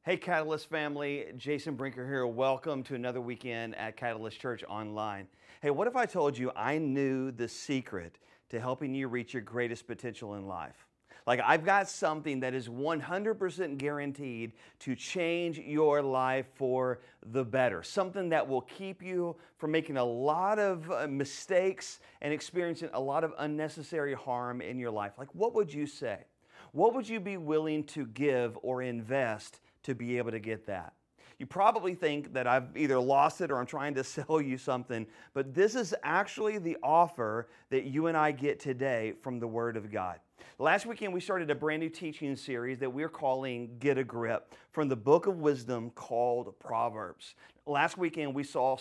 Hey, Catalyst family, Jason Brinker here. Welcome to another weekend at Catalyst Church Online. Hey, what if I told you I knew the secret to helping you reach your greatest potential in life? Like, I've got something that is 100% guaranteed to change your life for the better. Something that will keep you from making a lot of mistakes and experiencing a lot of unnecessary harm in your life. Like, what would you say? What would you be willing to give or invest to be able to get that? You probably think that I've either lost it or I'm trying to sell you something, but this is actually the offer that you and I get today from the Word of God. Last weekend, we started a brand new teaching series that we're calling Get a Grip from the book of wisdom called Proverbs. Last weekend, we saw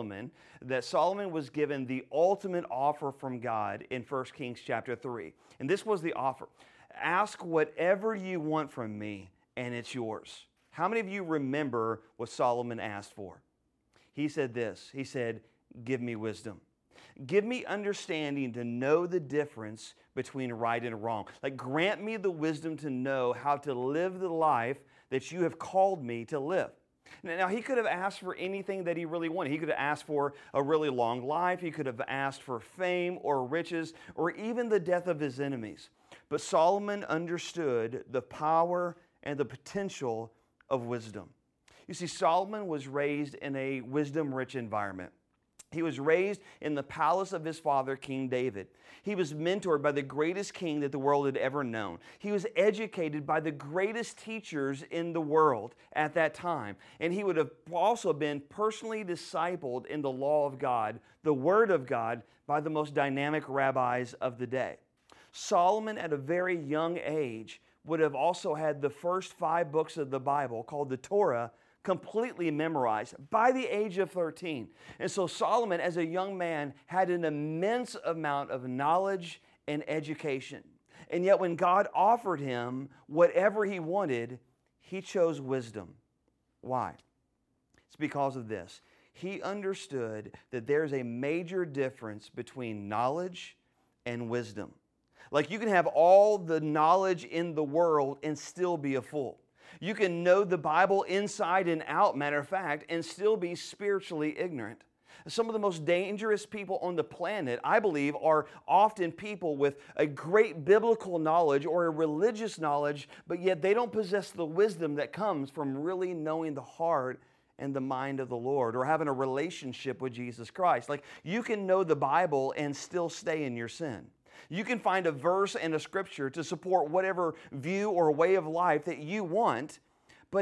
that Solomon was given the ultimate offer from God in 1 Kings chapter 3. And this was the offer. Ask whatever you want from me, and it's yours. How many of you remember what Solomon asked for? He said this. He said, give me wisdom. Give me understanding to know the difference between right and wrong. Like, grant me the wisdom to know how to live the life that you have called me to live. Now, he could have asked for anything that he really wanted. He could have asked for a really long life. He could have asked for fame or riches or even the death of his enemies. But Solomon understood the power and the potential of wisdom. You see, Solomon was raised in a wisdom-rich environment. He was raised in the palace of his father, King David. He was mentored by the greatest king that the world had ever known. He was educated by the greatest teachers in the world at that time. And he would have also been personally discipled in the law of God, the Word of God, by the most dynamic rabbis of the day. Solomon, at a very young age, would have also had the first 5 books of the Bible, called the Torah, completely memorized by the age of 13. And so Solomon, as a young man, had an immense amount of knowledge and education. And yet when God offered him whatever he wanted, he chose wisdom. Why? It's because of this. He understood that there's a major difference between knowledge and wisdom. Like, you can have all the knowledge in the world and still be a fool. You can know the Bible inside and out, matter of fact, and still be spiritually ignorant. Some of the most dangerous people on the planet, I believe, are often people with a great biblical knowledge or a religious knowledge, but yet they don't possess the wisdom that comes from really knowing the heart and the mind of the Lord, or having a relationship with Jesus Christ. Like, you can know the Bible and still stay in your sin. You can find a verse and a scripture to support whatever view or way of life that you want, but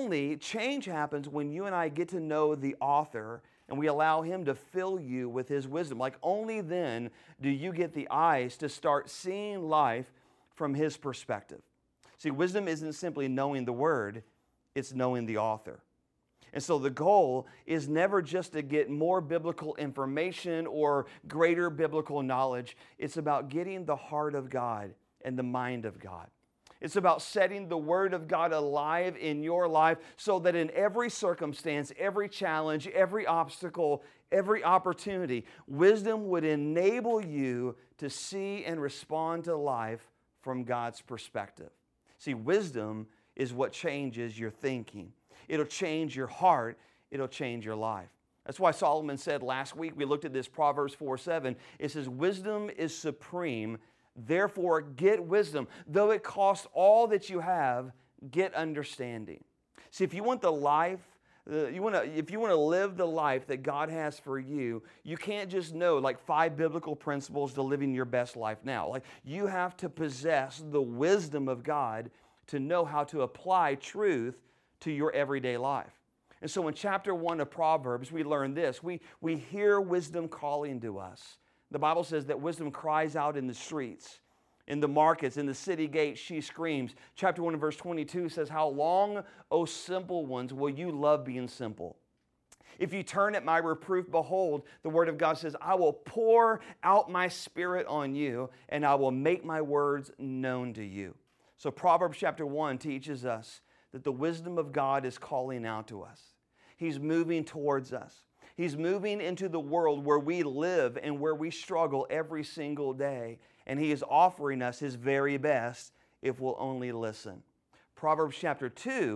change happens when you and I get to know the author and we allow him to fill you with his wisdom. Like, only then do you get the eyes to start seeing life from his perspective. See, wisdom isn't simply knowing the word, it's knowing the author. And so the goal is never just to get more biblical information or greater biblical knowledge. It's about getting the heart of God and the mind of God. It's about setting the Word of God alive in your life so that in every circumstance, every challenge, every obstacle, every opportunity, wisdom would enable you to see and respond to life from God's perspective. See, wisdom is what changes your thinking. It'll change your heart. It'll change your life. That's why Solomon said last week, we looked at this Proverbs 4:7. It says, wisdom is supreme, therefore get wisdom. Though it costs all that you have, get understanding. See, if you want the life, if you want to live the life that God has for you, you can't just know like 5 biblical principles to living your best life now. Like, you have to possess the wisdom of God to know how to apply truth to your everyday life. And so in chapter 1 of Proverbs, we learn this. We hear wisdom calling to us. The Bible says that wisdom cries out in the streets, in the markets, in the city gates, she screams. Chapter 1 and verse 22 says, how long, O simple ones, will you love being simple? If you turn at my reproof, behold, the word of God says, I will pour out my spirit on you, and I will make my words known to you. So Proverbs chapter 1 teaches us that the wisdom of God is calling out to us. He's moving towards us. He's moving into the world where we live and where we struggle every single day. And He is offering us His very best if we'll only listen. Proverbs chapter 2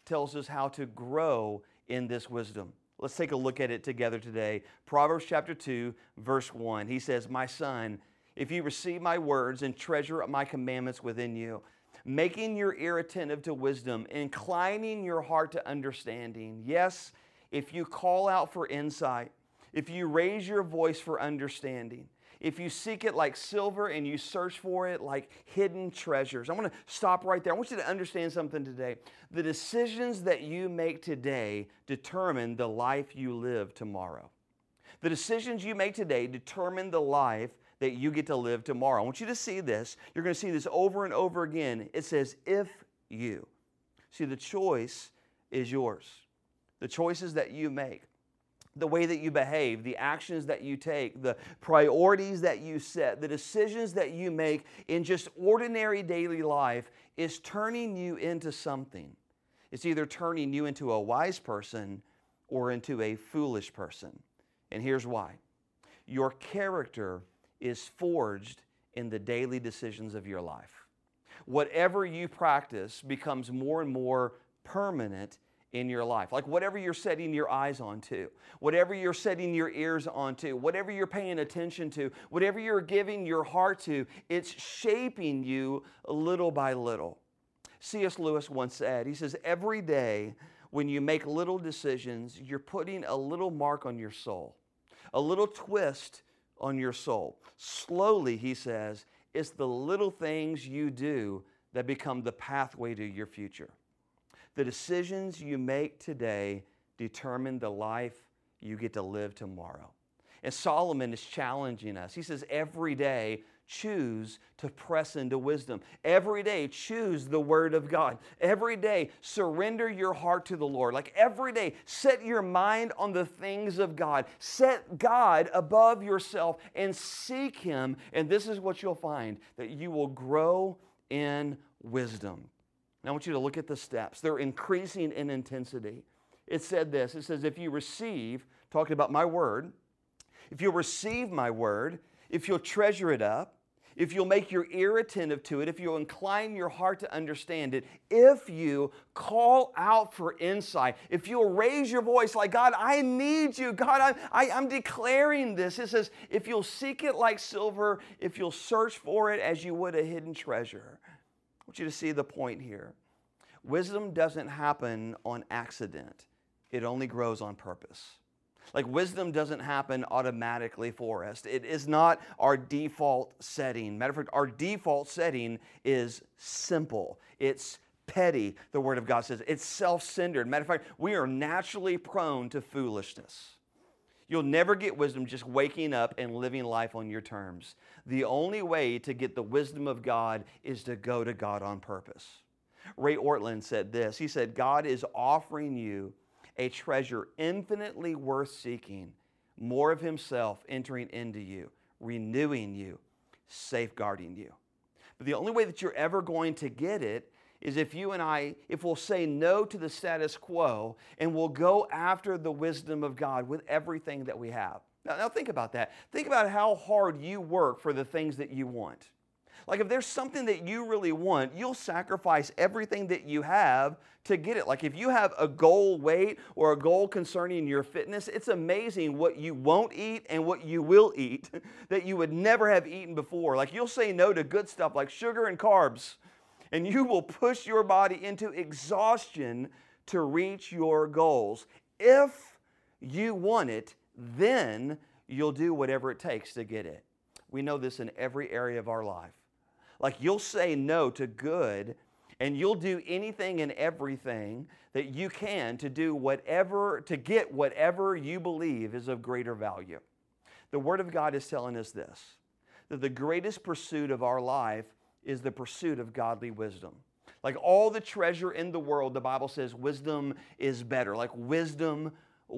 tells us how to grow in this wisdom. Let's take a look at it together today. Proverbs chapter 2, verse 1. He says, "My son, if you receive my words and treasure up my commandments within you, making your ear attentive to wisdom, inclining your heart to understanding. Yes, if you call out for insight, if you raise your voice for understanding, if you seek it like silver and you search for it like hidden treasures." I want to stop right there. I want you to understand something today. The decisions that you make today determine the life you live tomorrow. The decisions you make today determine the life that you get to live tomorrow. I want you to see this. You're going to see this over and over again. It says, if you. See, the choice is yours. The choices that you make, the way that you behave, the actions that you take, the priorities that you set, the decisions that you make in just ordinary daily life is turning you into something. It's either turning you into a wise person or into a foolish person. And here's why. Your character is forged in the daily decisions of your life. Whatever you practice becomes more and more permanent in your life. Like whatever you're setting your eyes onto, whatever you're setting your ears onto, whatever you're paying attention to, whatever you're giving your heart to, it's shaping you little by little. C.S. Lewis once said, he says, every day when you make little decisions, you're putting a little mark on your soul, a little twist on your soul. Slowly, he says, it's the little things you do that become the pathway to your future. The decisions you make today determine the life you get to live tomorrow. And Solomon is challenging us. He says, every day, choose to press into wisdom. Every day, choose the Word of God. Every day, surrender your heart to the Lord. Like every day, set your mind on the things of God. Set God above yourself and seek Him. And this is what you'll find, that you will grow in wisdom. Now I want you to look at the steps. They're increasing in intensity. It said this. It says, if you receive, talking about my word, if you'll receive my word, if you'll treasure it up, if you'll make your ear attentive to it, if you'll incline your heart to understand it, if you call out for insight, if you'll raise your voice like, God, I need you. God, I'm declaring this. It says, if you'll seek it like silver, if you'll search for it as you would a hidden treasure. I want you to see the point here. Wisdom doesn't happen on accident. It only grows on purpose. Like wisdom doesn't happen automatically for us. It is not our default setting. Matter of fact, our default setting is simple. It's petty, the Word of God says. It's self-centered. Matter of fact, we are naturally prone to foolishness. You'll never get wisdom just waking up and living life on your terms. The only way to get the wisdom of God is to go to God on purpose. Ray Ortlund said this. He said, God is offering you a treasure infinitely worth seeking, more of Himself entering into you, renewing you, safeguarding you. But the only way that you're ever going to get it is if you and I, if we'll say no to the status quo and we'll go after the wisdom of God with everything that we have. Now think about that. Think about how hard you work for the things that you want. Like if there's something that you really want, you'll sacrifice everything that you have to get it. Like if you have a goal weight or a goal concerning your fitness, it's amazing what you won't eat and what you will eat that you would never have eaten before. Like you'll say no to good stuff like sugar and carbs, and you will push your body into exhaustion to reach your goals. If you want it, then you'll do whatever it takes to get it. We know this in every area of our life. Like you'll say no to good, and you'll do anything and everything that you can to do whatever, to get whatever you believe is of greater value. The Word of God is telling us this, that the greatest pursuit of our life is the pursuit of godly wisdom. Like all the treasure in the world, the Bible says wisdom is better. Like wisdom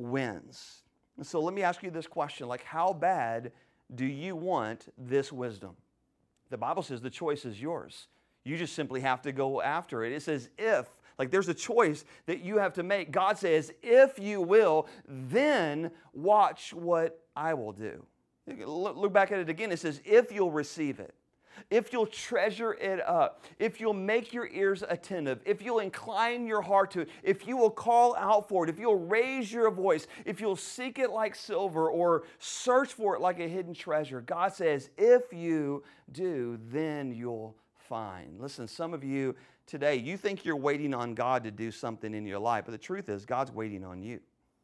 wins. And so let me ask you this question, like how bad do you want this wisdom? The Bible says the choice is yours. You just simply have to go after it. It says if, like there's a choice that you have to make. God says, if you will, then watch what I will do. Look back at it again. It says, if you'll receive it. if you'll treasure it up, if you'll make your ears attentive, if you'll incline your heart to it, if you will call out for it, if you'll raise your voice, if you'll seek it like silver or search for it like a hidden treasure, God says, if you do, then you'll find. Listen, some of you today, you think you're waiting on God to do something in your life, but the truth is God's waiting on you.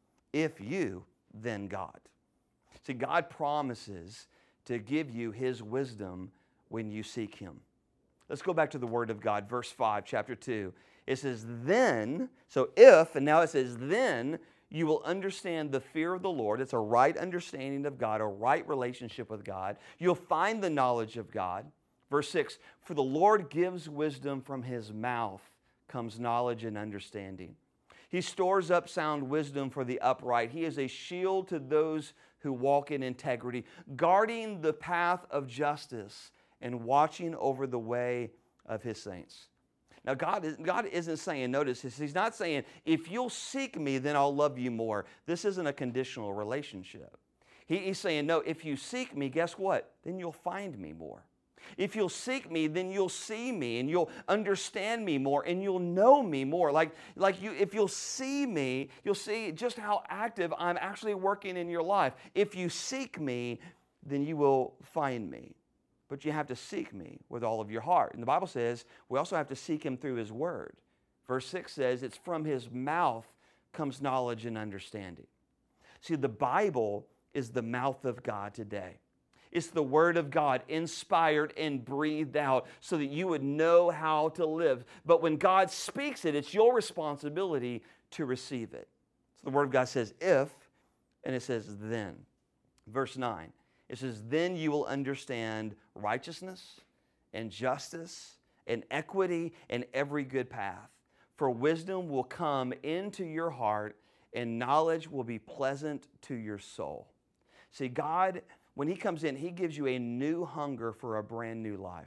If you, then God. See, God promises to give you His wisdom when you seek Him. Let's go back to the Word of God, verse 5, chapter 2. It says, then, so if, and now it says, then you will understand the fear of the Lord. It's a right understanding of God, a right relationship with God. You'll find the knowledge of God. Verse 6, for the Lord gives wisdom, from His mouth comes knowledge and understanding. He stores up sound wisdom for the upright. He is a shield to those who walk in integrity, guarding the path of justice and watching over the way of His saints. Now, God isn't saying, notice this, He's not saying, if you'll seek me, then I'll love you more. This isn't a conditional relationship. He's saying, no, if you seek me, guess what? Then you'll find me more. If you'll seek me, then you'll see me and you'll understand me more and you'll know me more. If you'll see me, you'll see just how active I'm actually working in your life. If you seek me, then you will find me. But you have to seek me with all of your heart. And the Bible says we also have to seek Him through His Word. Verse 6 says it's from His mouth comes knowledge and understanding. See, the Bible is the mouth of God today. It's the Word of God inspired and breathed out so that you would know how to live. But when God speaks it, it's your responsibility to receive it. So the Word of God says if, and it says then. Verse 9, it says, then you will understand righteousness and justice and equity and every good path. For wisdom will come into your heart and knowledge will be pleasant to your soul. See, God, when He comes in, He gives you a new hunger for a brand new life.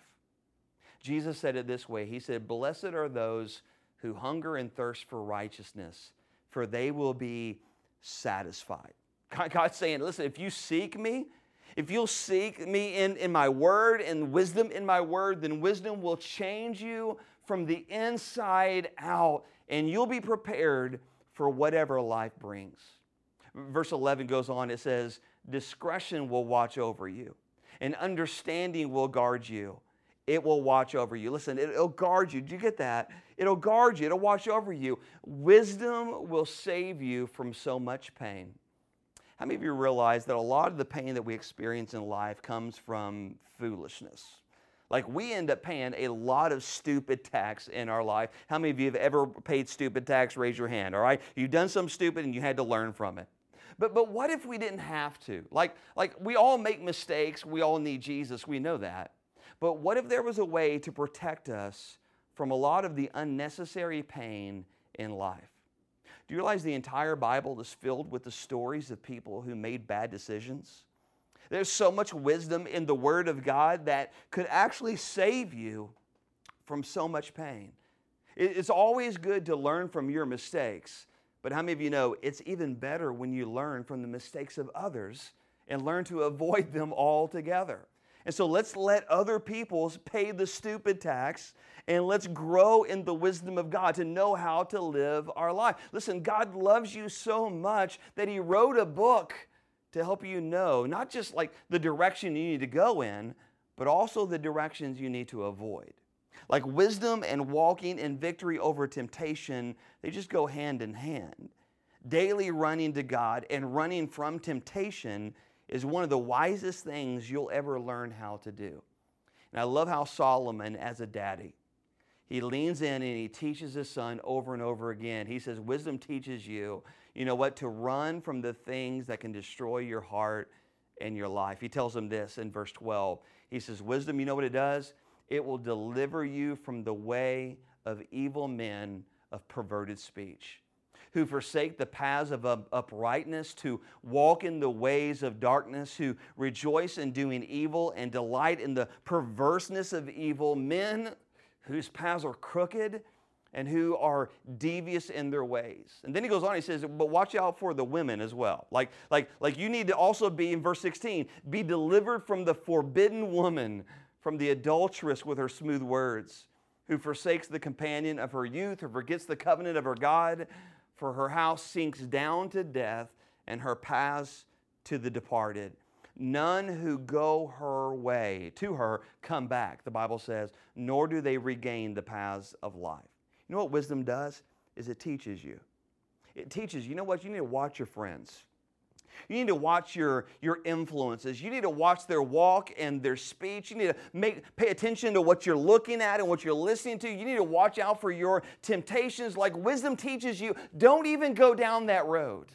Jesus said it this way. He said, blessed are those who hunger and thirst for righteousness, for they will be satisfied. God's saying, listen, if you seek me, if you'll seek me in my word and wisdom in my word, then wisdom will change you from the inside out, and you'll be prepared for whatever life brings. Verse 11 goes on, it says, discretion will watch over you, and understanding will guard you. It will watch over you. Listen, it'll guard you. Did you get that? It'll guard you. It'll watch over you. Wisdom will save you from so much pain. How many of you realize that a lot of the pain that we experience in life comes from foolishness? Like, we end up paying a lot of stupid tax in our life. How many of you have ever paid stupid tax? Raise your hand, all right? You've done something stupid and you had to learn from it. But what if we didn't have to? Like we all make mistakes. We all need Jesus. We know that. But what if there was a way to protect us from a lot of the unnecessary pain in life? Do you realize the entire Bible is filled with the stories of people who made bad decisions? There's so much wisdom in the Word of God that could actually save you from so much pain. It's always good to learn from your mistakes, but how many of you know it's even better when you learn from the mistakes of others and learn to avoid them altogether? And so let's let other people pay the stupid tax, and let's grow in the wisdom of God to know how to live our life. Listen, God loves you so much that He wrote a book to help you know not just like the direction you need to go in, but also the directions you need to avoid. Like wisdom and walking in victory over temptation, they just go hand in hand. Daily running to God and running from temptation is one of the wisest things you'll ever learn how to do. And I love how Solomon, as a daddy, he leans in and he teaches his son over and over again. He says, wisdom teaches you, you know what, to run from the things that can destroy your heart and your life. He tells him this in verse 12. He says, wisdom, you know what it does? It will deliver you from the way of evil men of perverted speech, who forsake the paths of uprightness, to walk in the ways of darkness, who rejoice in doing evil and delight in the perverseness of evil, men whose paths are crooked and who are devious in their ways. And then he goes on, he says, but watch out for the women as well. Like you need to also be, in verse 16, be delivered from the forbidden woman, from the adulteress with her smooth words, who forsakes the companion of her youth, who forgets the covenant of her God, for her house sinks down to death, and her paths to the departed. None who go her way to her come back, the Bible says, nor do they regain the paths of life. You know what wisdom does? Is it teaches you. It teaches, you know what? You need to watch your friends. You need to watch your influences. You need to watch their walk and their speech. You need to pay attention to what you're looking at and what you're listening to. You need to watch out for your temptations. Like wisdom teaches you, don't even go down that road.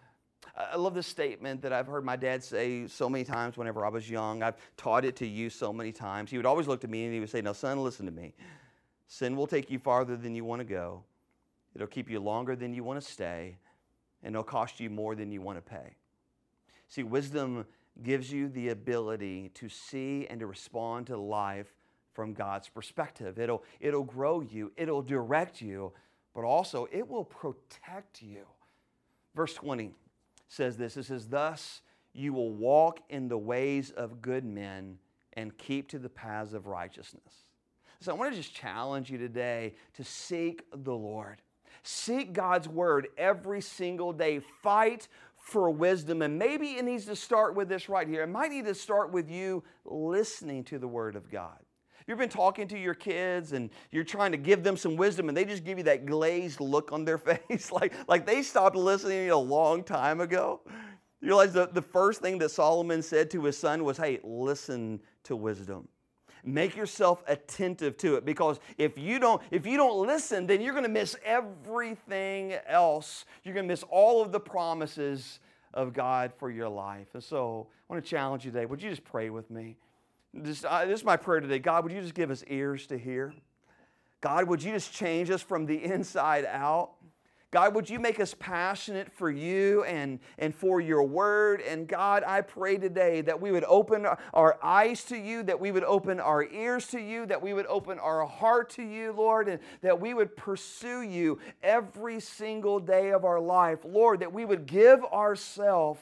I love this statement that I've heard my dad say so many times whenever I was young. I've taught it to you so many times. He would always look at me and he would say, "Now, son, listen to me. Sin will take you farther than you want to go. It'll keep you longer than you want to stay. And it'll cost you more than you want to pay." See, wisdom gives you the ability to see and to respond to life from God's perspective. It'll grow you, it'll direct you, but also it will protect you. Verse 20 says this, it says, "Thus you will walk in the ways of good men and keep to the paths of righteousness." So I want to just challenge you today to seek the Lord. Seek God's word every single day. Fight for wisdom. And maybe it needs to start with this right here. It might need to start with you listening to the word of God. You've been talking to your kids and you're trying to give them some wisdom and they just give you that glazed look on their face like they stopped listening to you a long time ago. You realize the first thing that Solomon said to his son was, hey, listen to wisdom. Make yourself attentive to it, because if you don't listen, then you're going to miss everything else. You're going to miss all of the promises of God for your life. And so I want to challenge you today. Would you just pray with me? This is my prayer today. God, would you just give us ears to hear? God, would you just change us from the inside out? God, would you make us passionate for you and for your word? And God, I pray today that we would open our eyes to you, that we would open our ears to you, that we would open our heart to you, Lord, and that we would pursue you every single day of our life. Lord, that we would give ourselves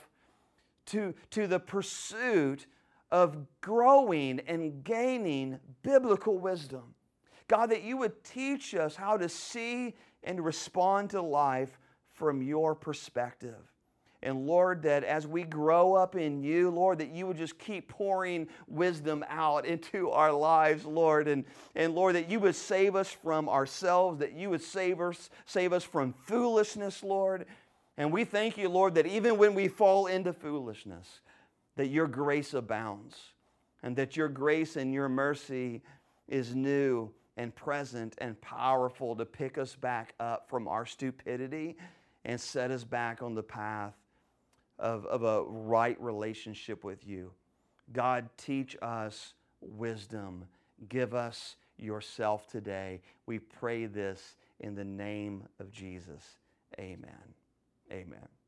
to the pursuit of growing and gaining biblical wisdom. God, that you would teach us how to see and respond to life from your perspective. And Lord, that as we grow up in you, Lord, that you would just keep pouring wisdom out into our lives, Lord. And Lord, that you would save us from ourselves, that you would save us from foolishness, Lord. And we thank you, Lord, that even when we fall into foolishness, that your grace abounds, and that your grace and your mercy is new and present and powerful to pick us back up from our stupidity and set us back on the path of a right relationship with you. God, teach us wisdom. Give us yourself today. We pray this in the name of Jesus. Amen. Amen.